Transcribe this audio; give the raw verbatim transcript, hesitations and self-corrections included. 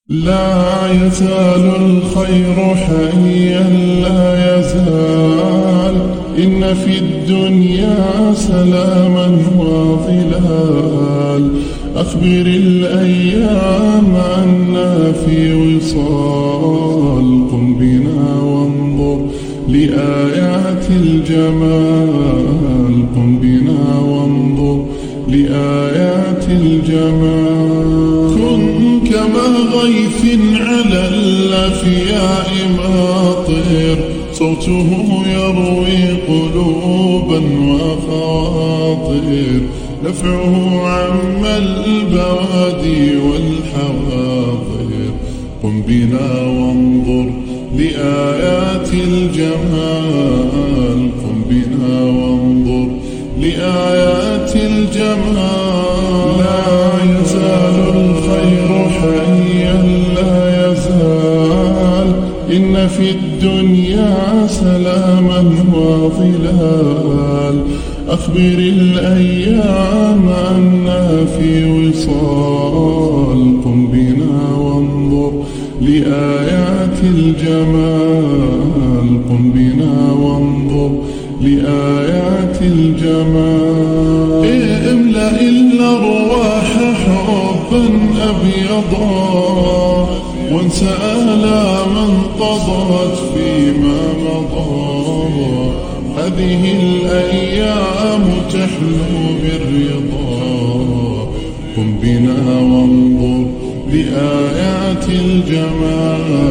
لا يزال الخير حيا لا يزال، إن في الدنيا سلاما وظلال. أخبر الأيام عنا في وصال، قم بنا وانظر لآيات الجمال، قم بنا وانظر لآيات الجمال. كن كما غيث على الأفياء ماطر، صوته يروي قلوبا وخواطر، نفعه عم البوادي والحواضر. قم بنا وانظر لآيات الجمال، قم بنا وانظر لآيات الجمال. لا يزال الخير حيا لا يزال، إن في الدنيا سلاما وظلال. أخبر الأيام عنا في وصال، قم بنا وانظر لآيات الجمال، قم بنا وانظر لآيات الجمال. املأ الأرواح حبا أبيضا، وانسى آلاما انقضت فيما مضى. هذه الأيام تحلو بالرضا، قم بنا وانظر لآيات الجمال.